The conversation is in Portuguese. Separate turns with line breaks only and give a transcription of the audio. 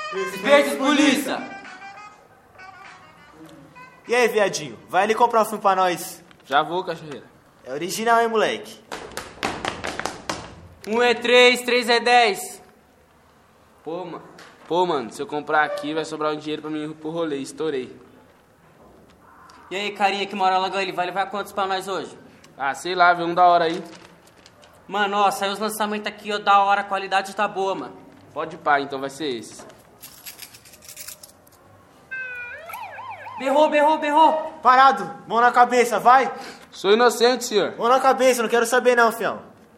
Respeita, polícia!
E aí, viadinho? Vai ali comprar um filme pra nós.
Já vou, cachorreira.
É original, hein, moleque?
1 é 3, 3 é 10.
Pô, mano, se eu comprar aqui vai sobrar um dinheiro pra mim ir pro rolê, estourei.
E aí, carinha que mora logo ali, vai levar quantos pra nós hoje?
Ah, sei lá, vê um da hora aí.
Mano, ó, saiu os lançamentos aqui, ó, da hora, a qualidade tá boa, mano.
Pode ir pá, então vai ser esse.
Berrou, berrou, berrou.
Parado, mão na cabeça, vai.
Sou inocente, senhor.
Mão na cabeça, não quero saber não, fião.